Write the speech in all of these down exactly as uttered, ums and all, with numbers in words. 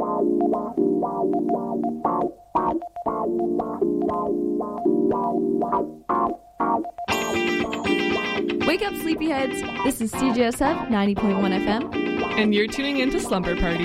Wake up, sleepyheads! This is C J S F ninety point one F M. And you're tuning into Slumber Party.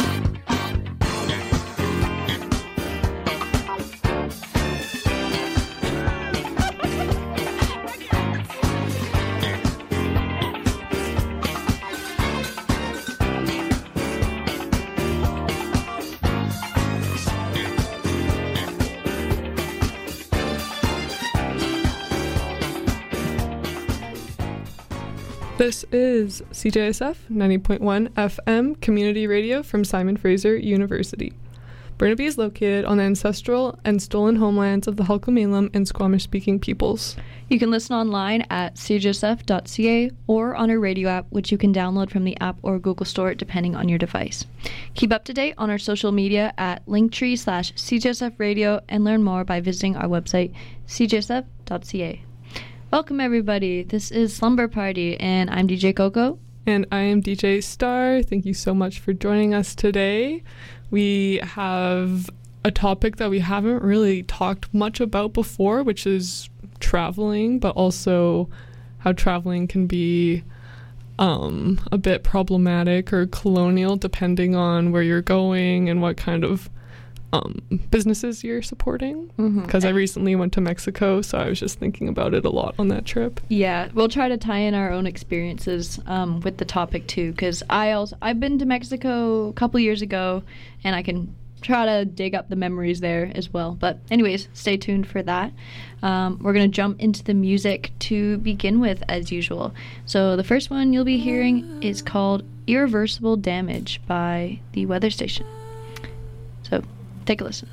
This is C J S F ninety point one F M community radio from Simon Fraser University. Burnaby is located on the ancestral and stolen homelands of the Halkomelem and Squamish-speaking peoples. You can listen online at c j s f dot c a or on our radio app, which you can download from the app or Google Store depending on your device. Keep up to date on our social media at linktree slash C J S F radio and learn more by visiting our website c j s f dot c a. Welcome, everybody. This is Slumber Party, and I'm D J Coco. And I am D J Star. Thank you so much for joining us today. We have a topic that we haven't really talked much about before, which is traveling, but also how traveling can be um, a bit problematic or colonial depending on where you're going and what kind of Um, businesses you're supporting, because mm-hmm. I recently went to Mexico, so I was just thinking about it a lot on that trip. Yeah, we'll try to tie in our own experiences um, with the topic too, because I also I've been to Mexico a couple years ago, and I can try to dig up the memories there as well. But anyways, stay tuned for that. Um, we're gonna jump into the music to begin with, as usual. So the first one you'll be hearing is called "Irreversible Damage" by the Weather Station. So. Take a listen.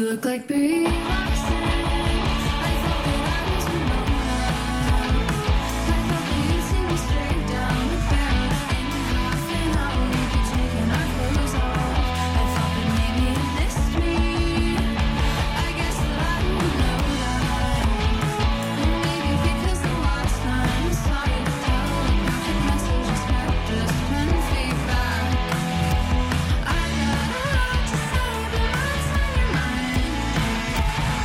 look like Brie Larson. I thought that I was Ramona. I thought that you'd see me straight down the barrel in half an hour. We'd be taking our clothes off. I thought that maybe you missed me. I guess that I didn't know that. Maybe because the last time I saw you, telepathic messages kept us ten feet back. I got a lot to say, but what's on your mind?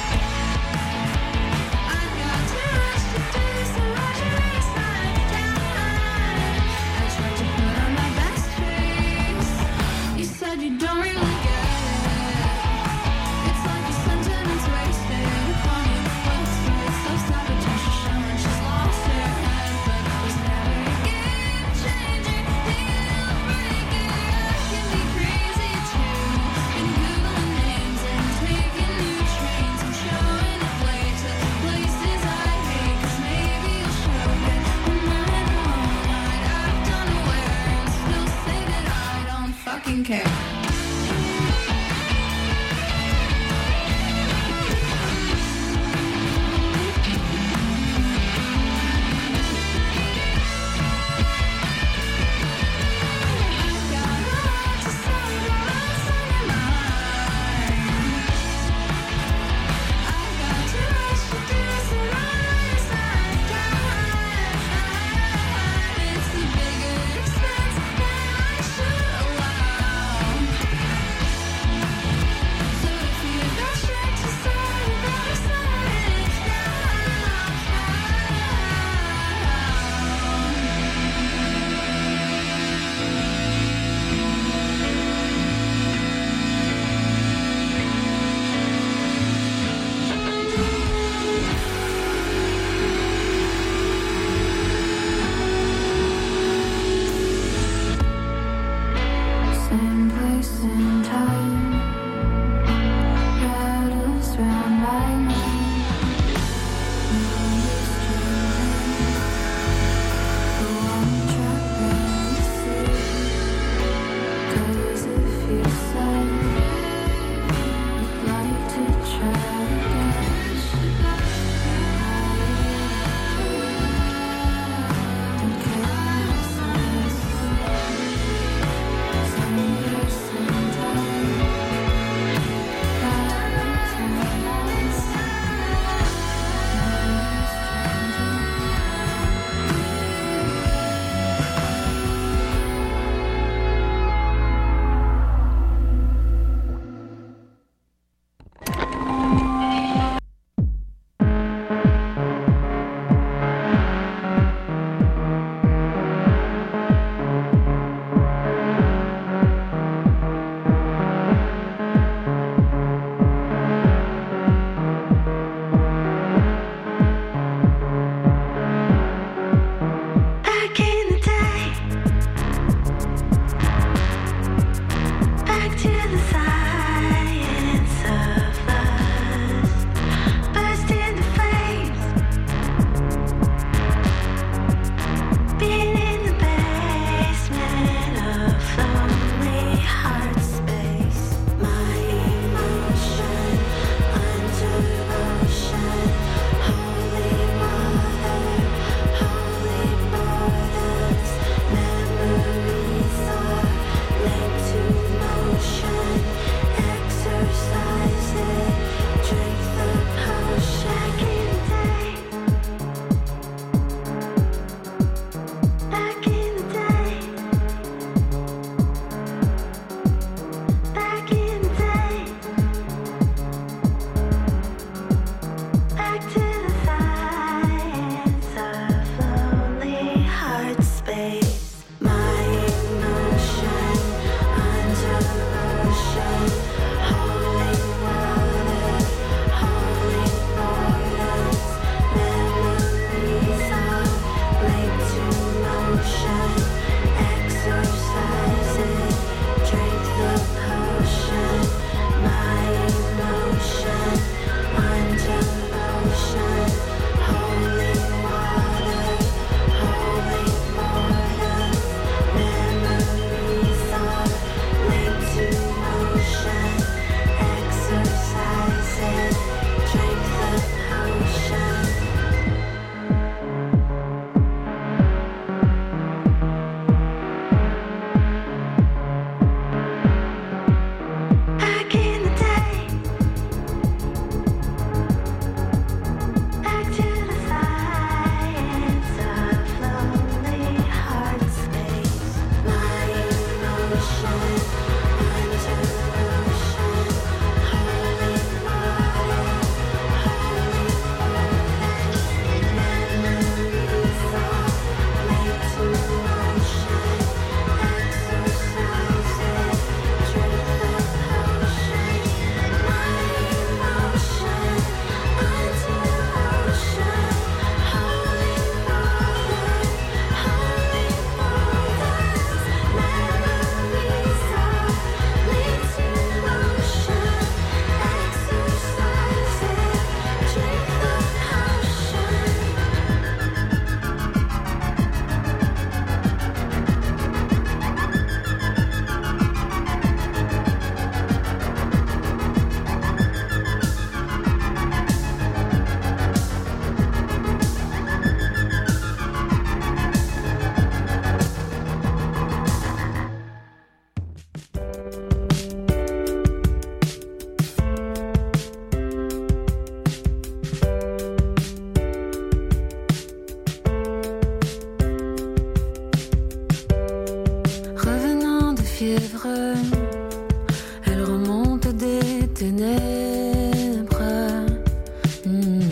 Elle remonte des ténèbres. Mm.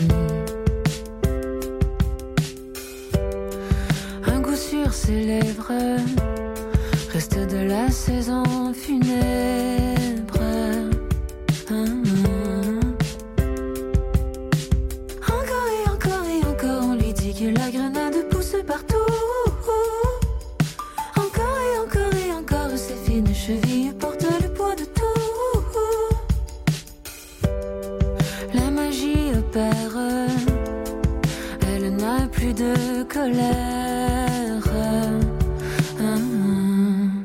Un goût sur ses lèvres, reste de la saison funèbre. Mm. Encore et encore et encore, on lui dit que la grenade pousse partout. Encore et encore et encore, ses fines chevilles portent le poids de tout. La magie opère, elle n'a plus de colère. Hum.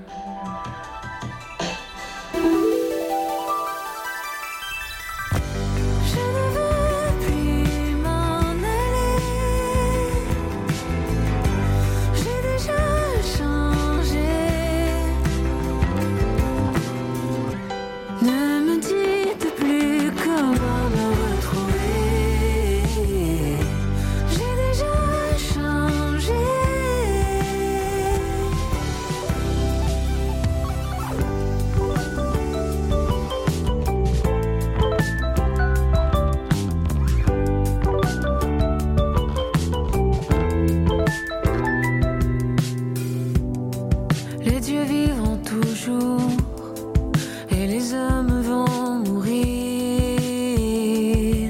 Je ne veux plus m'en aller. J'ai déjà changé. Ne me dites plus comment me retrouver. J'ai déjà changé. Les dieux vivront toujours et les hommes vont mourir.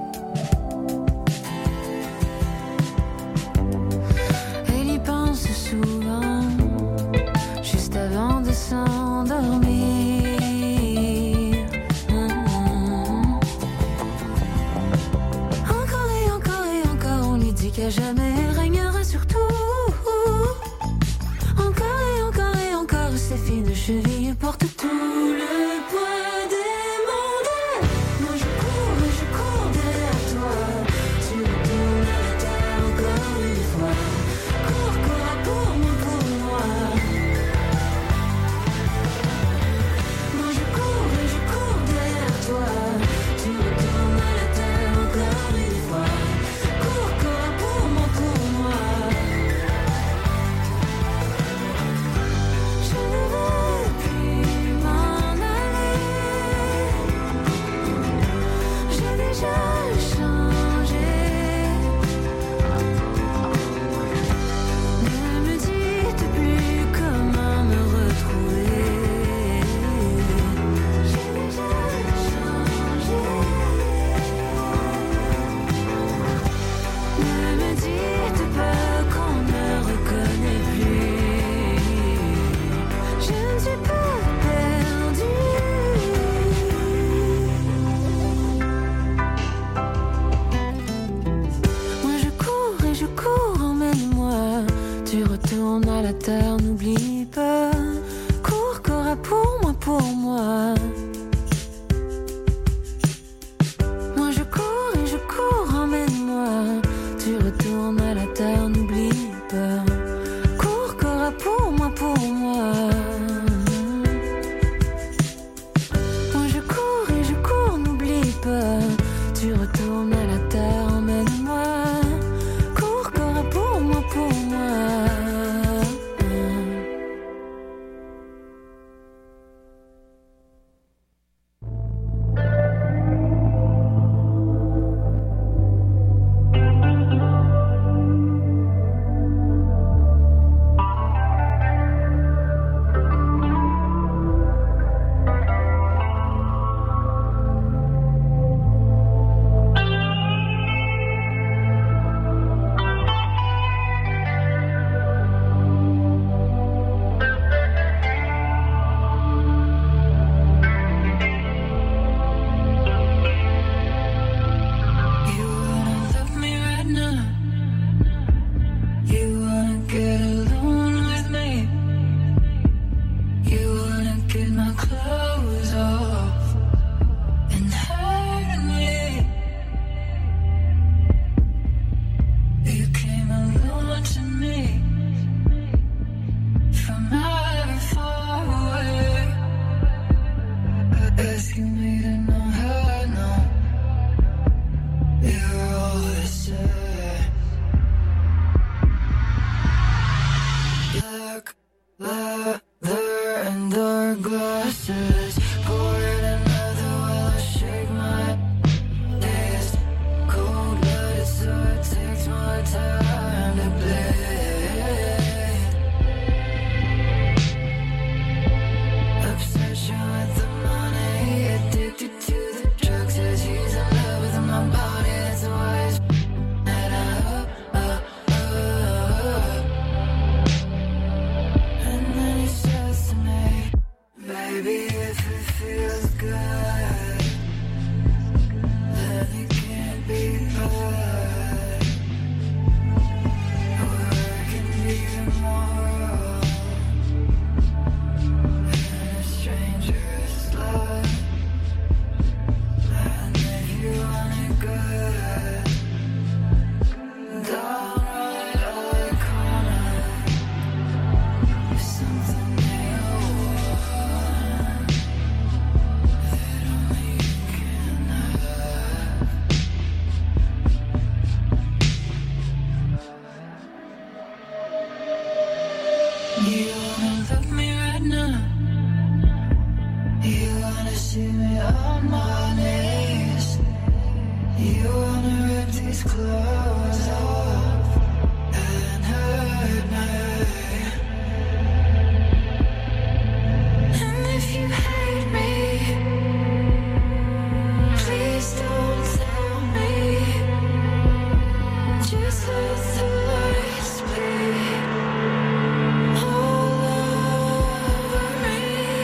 Elle y pense souvent, juste avant de s'endormir. Mhm. Encore et encore et encore, on lui dit qu'à jamais elle régnera sur tout. Encore et encore et encore, ses fines chevilles portent tout le poids des mondes. Moi je cours et je cours derrière toi. Tu retournes à la terre encore une fois. Cours, cours pour moi, pour moi. Moi je cours et je cours derrière toi. Tu retournes à la terre encore une fois. Cours, cours pour moi, pour moi. Je ne veux plus m'en aller. J'ai déjà changé. Ne me dites plus comment me retrouver. J'ai déjà changé. Ne me dites pas qu'on ne reconnaît plus. Je ne suis pas perdue. Moi je cours et je cours, emmène-moi. Tu retournes à la terre, n'oublie pas. Cours, cours pour moi, pour moi. Moi je cours et je cours, emmène-moi. Tu retournes à la terre, n'oublie pas. Cours, cours pour moi, pour moi. Moi je cours et je cours, n'oublie pas. Tu retournes à la terre, emmène-moi. Cours, cours pour moi, pour moi. You wanna love me right now? You wanna get alone with me? You wanna get my clothes off and hurt me? You came alone to me from however far away. Asking me to know how I know. You're always sad. Black leather and dark glass. says, go in another while I shake my fist. Cold blooded, so it takes more time to bleed. Obsession with the money, addicted to the drugs. Says he's in love with my body, that's why he's that up, up, up. And then he says to me, baby, if it feels good, then it can't be bad. Or it can be immoral. And a stranger's love. And if you want it good, downright iconic. Something they want that only you can have. You wanna look me right now? You wanna see me on my knees? You wanna rip these clothes off and hurt me? And if you hate me, please don't tell me. Just let the lights bleed all over me.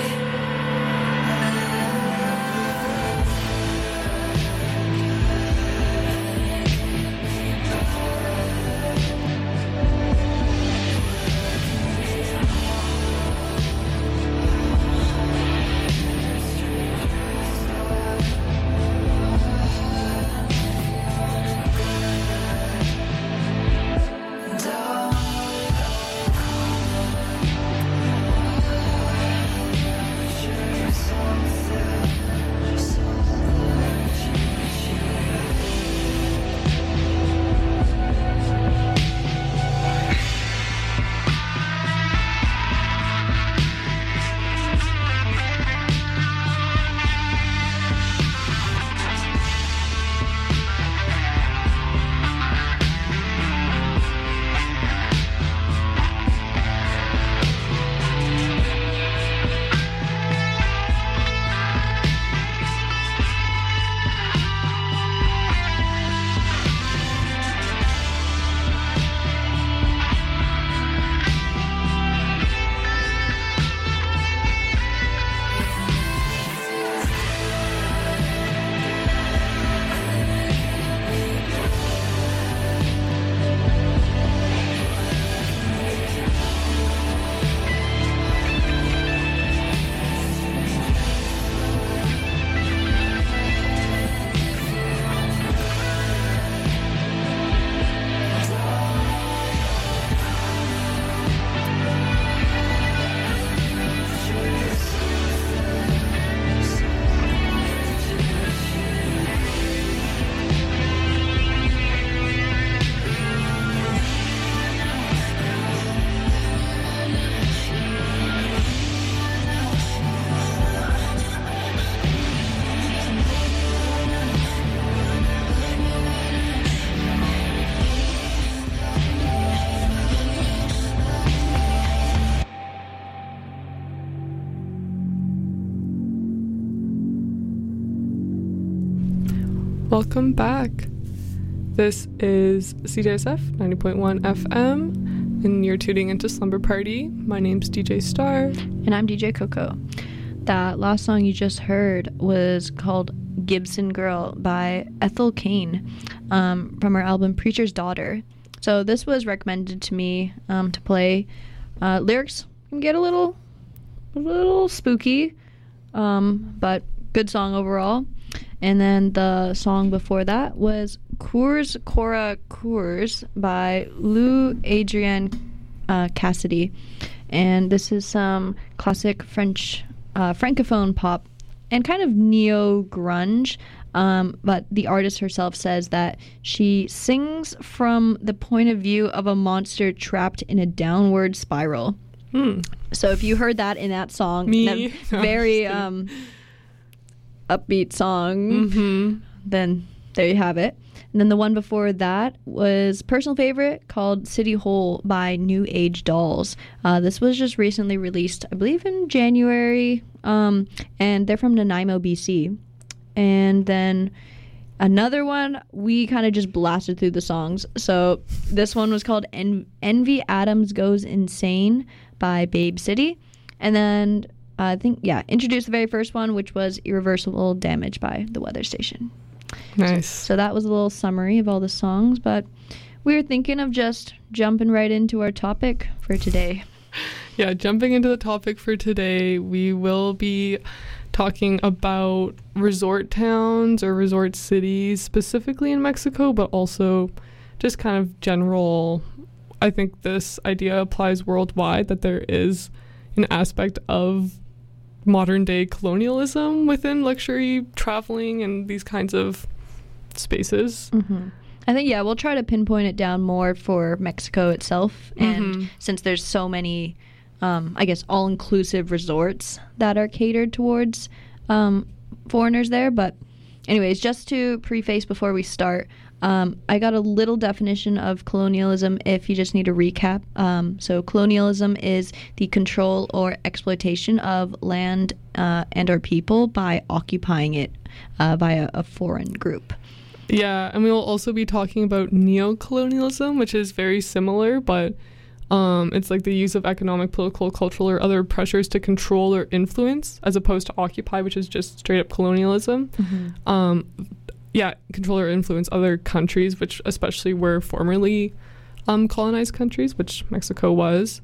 Welcome back. This is C J S F ninety point one F M, and you're tuning into Slumber Party. My name's D J Star. And I'm D J Coco. That last song you just heard was called Gibson Girl by Ethel Cain, um, from her album Preacher's Daughter. So this was recommended to me um, to play. Uh, lyrics can get a little, a little spooky, um, but good song overall. And then the song before that was Cours Cora Cours by Lou Adrienne uh, Cassidy. And this is some classic French uh, francophone pop and kind of neo-grunge. Um, but the artist herself says that she sings from the point of view of a monster trapped in a downward spiral. Hmm. So if you heard that in that song, Me? that No, I'm very just kidding. um, upbeat song, Mm-hmm. then there you have it. And then the one before that was personal favorite called City Hole by New Age Dolls. Uh, this was just recently released, I believe in January, um, and they're from Nanaimo, B C. And then another one, we kind of just blasted through the songs. So this one was called en- Envy Adams Goes Insane by Babe City. And then uh, I think, yeah, introduced the very first one, which was Irreversible Damage by The Weather Station. Nice. So that was a little summary of all the songs, but we were thinking of just jumping right into our topic for today. Yeah, jumping into the topic for today, we will be talking about resort towns or resort cities, specifically in Mexico, but also just kind of general. I think this idea applies worldwide, that there is an aspect of modern day colonialism within luxury traveling and these kinds of spaces. Mm-hmm. I think, yeah, we'll try to pinpoint it down more for Mexico itself. And Mhm. since there's so many, um, I guess, all-inclusive resorts that are catered towards um, foreigners there. But anyways, just to preface before we start, um, I got a little definition of colonialism if you just need a recap. Um, so colonialism is the control or exploitation of land uh, and or people by occupying it uh, by a, a foreign group. Yeah, and we will also be talking about neocolonialism, which is very similar, but um, it's like the use of economic, political, cultural, or other pressures to control or influence, as opposed to occupy, which is just straight up colonialism. Mm-hmm. Um, yeah, control or influence other countries, which especially were formerly um, colonized countries, which Mexico was.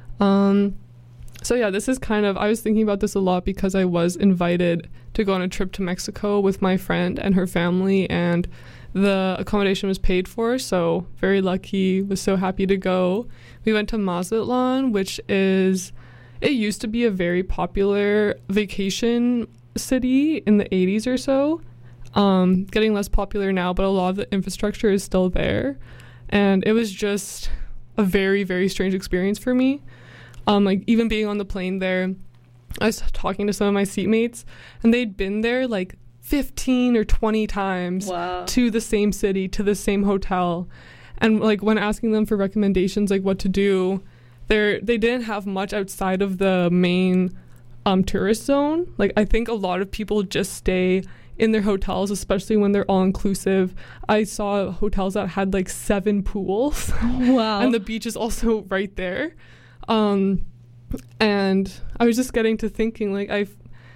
Um, so yeah, this is kind of, I was thinking about this a lot because I was invited to go on a trip to Mexico with my friend and her family, and the accommodation was paid for, so very lucky, was so happy to go. We went to Mazatlan, which is, it used to be a very popular vacation city in the eighties or so. Um, getting less popular now, but a lot of the infrastructure is still there. And it was just a very, very strange experience for me. Um, like even being on the plane there, I was talking to some of my seatmates, and they'd been there like fifteen or twenty times Wow. to the same city, to the same hotel. And like when asking them for recommendations, like what to do, they they didn't have much outside of the main um, tourist zone. Like I think a lot of people just stay in their hotels, especially when they're all inclusive. I saw hotels that had like seven pools. Wow. And the beach is also right there. Um, and I was just getting to thinking, like, I've,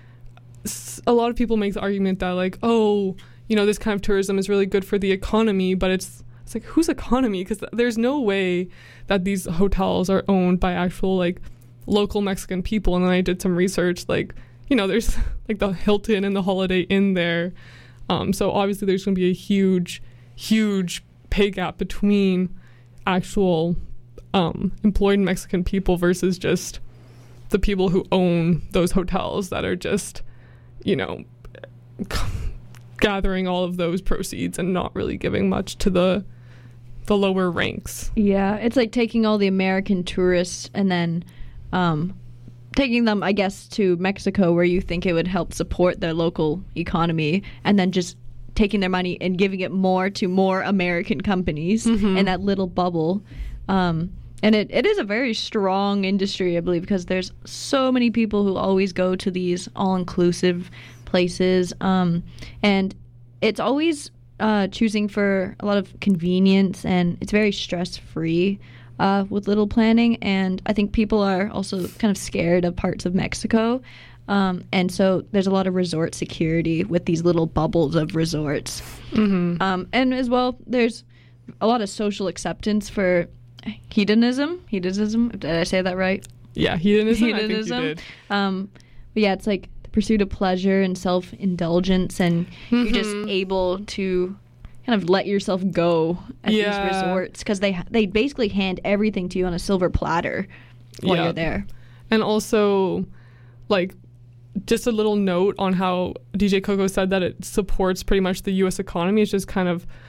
s- a lot of people make the argument that, like, oh, you know, this kind of tourism is really good for the economy, but it's, it's like, whose economy? Because th- there's no way that these hotels are owned by actual, like, local Mexican people. And then I did some research, like, you know, there's, like, the Hilton and the Holiday Inn there. Um, so obviously there's going to be a huge, huge pay gap between actual um, employed Mexican people versus just the people who own those hotels that are just, you know, gathering all of those proceeds and not really giving much to the the lower ranks. Yeah, it's like taking all the American tourists and then um, taking them, I guess, to Mexico where you think it would help support their local economy, and then just taking their money and giving it more to more American companies Mhm. in that little bubble. Um, and it, it is a very strong industry, I believe, because there's so many people who always go to these all-inclusive places. Um, and it's always uh, choosing for a lot of convenience, and it's very stress-free uh, with little planning. And I think people are also kind of scared of parts of Mexico. Um, and so there's a lot of resort security with these little bubbles of resorts. Mm-hmm. Um, and as well, there's a lot of social acceptance for hedonism. Hedonism, did I say that right? Yeah, hedonism. Hedonism. I think you did. Um, but yeah, it's like the pursuit of pleasure and self-indulgence, and you're just Mhm. able to kind of let yourself go at Yeah. these resorts because they they basically hand everything to you on a silver platter while Yeah. you're there. And also, like, just a little note on how D J Coco said that it supports pretty much the U S economy. It's just kind of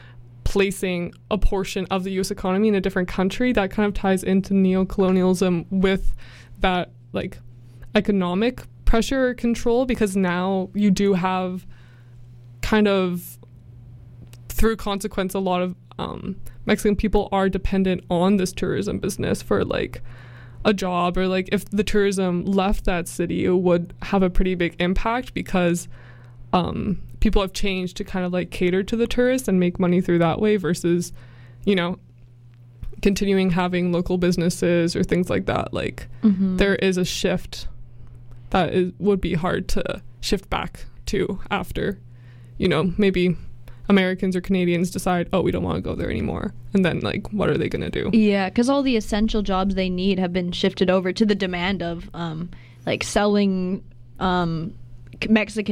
placing a portion of the U S economy in a different country. That kind of ties into neocolonialism with that like economic pressure or control, because now you do have kind of through consequence a lot of um, Mexican people are dependent on this tourism business for like a job, or like if the tourism left that city, it would have a pretty big impact because um, people have changed to kind of like cater to the tourists and make money through that way versus, you know, continuing having local businesses or things like that. Like Mm-hmm. there is a shift that is, would be hard to shift back to after, you know, maybe Americans or Canadians decide, oh, we don't want to go there anymore. And then, like, what are they going to do? Yeah, because all the essential jobs they need have been shifted over to the demand of, um, like, selling um, Mexican